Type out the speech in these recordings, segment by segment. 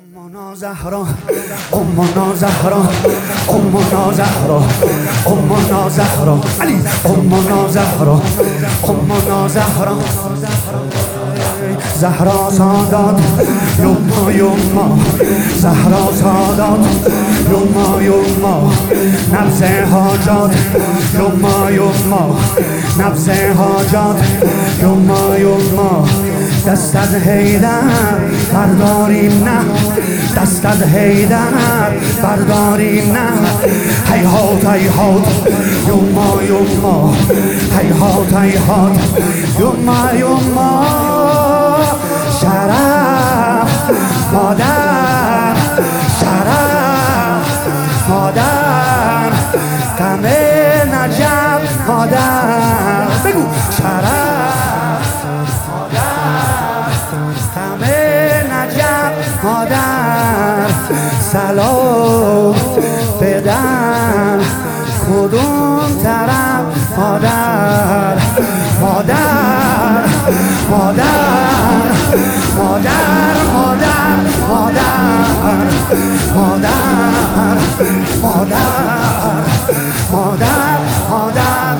امنا زهرا امنا زهرا امنا زهرا امنا زهرا علی امنا زهرا امنا زهرا زهرا سادات یوما یوما زهرا سادات یوما یوما نبض حاجات یوما یوما نبض حاجات یوما یوما دست از حیدر برداریم نه دست از حیدر برداریم نه هیهات هیهات یوما یوما هیهات هیهات یوما یوما شرف مادر شرف مادر غم نجف مادر بگو شرف غم نجف مادر سلام بدن کدوم طرف مادر مادر مادر مادر مادر مادر مادر مادر مادر مادر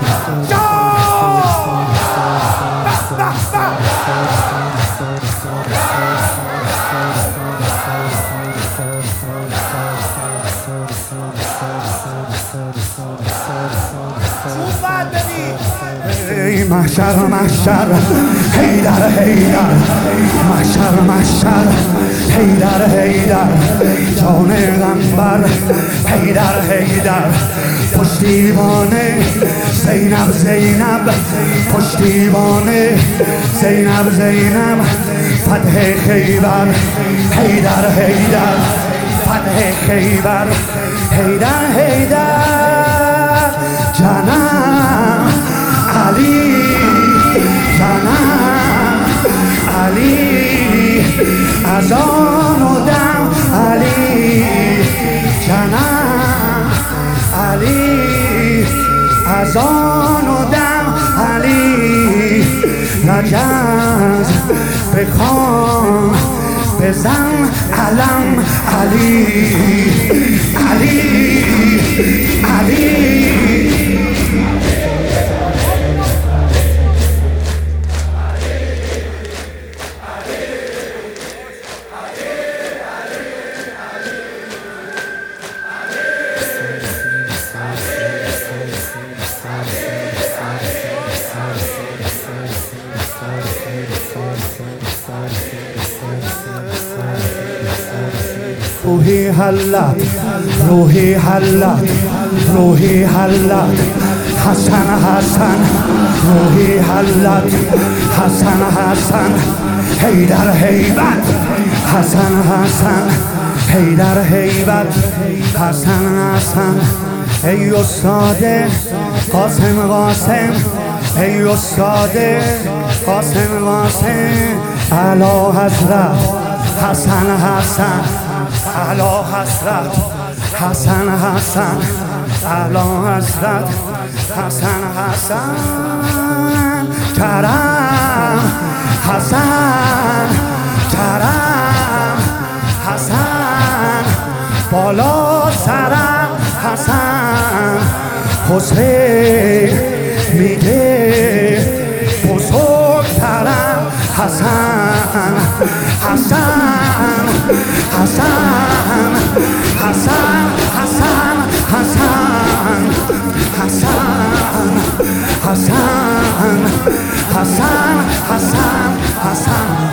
محشر محشر حیدر حیدر محشر محشر حیدر حیدر جان غمبر حیدر حیدر پشتیبانه زینب زینب پشتیبانه زینب زینب فتح خیبر حیدر حیدر فتح خیبر حیدر حیدر جانم علی جانم علی از آن و دم علی جانم علی از آن و دم علی نجز بخوان بزن علم علی علی علی روحی حلت روحی حلت روحی حلت حسن حسن روحی حلت حسن حسن حیدر حیبت حسن حسن حیدر حیبت حسن حسن ای استاد قاسم قاسم ای استاد قاسم قاسم اعلی حضرت حسن حسن اعلی حضرت حسن حسن اعلی حضرت حسن حسن کرم حسن کرم حسن بالا سرم حسن حسین میگه بزرگترم حسن حسن حسن حسن حسن حسن حسن حسن حسن حسن حسن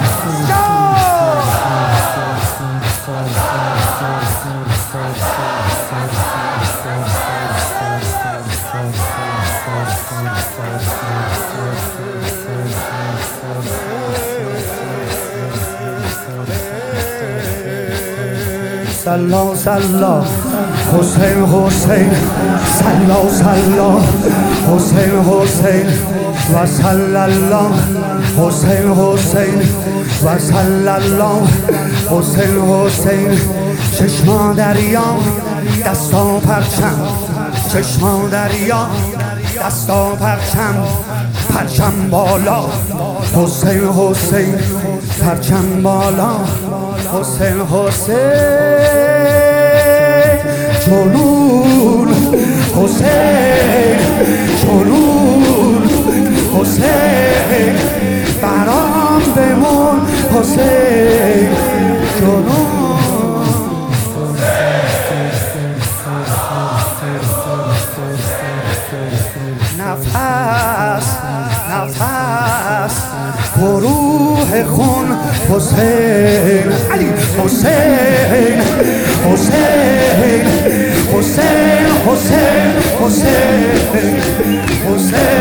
سلا سلا حسین حسین سلا سلا حسین حسین و صلی الله حسین حسین و صلی الله حسین حسین چشما دریا دستا پرچم چشما دریا دستا پرچم پرچم بالا حسین حسین پرچم بالا حسین حسین جنون حسین جنون حسین برام بمون حسین جنون نفس نفس گروه خون حسین علی حسین حسین حسین حسین حسین حسین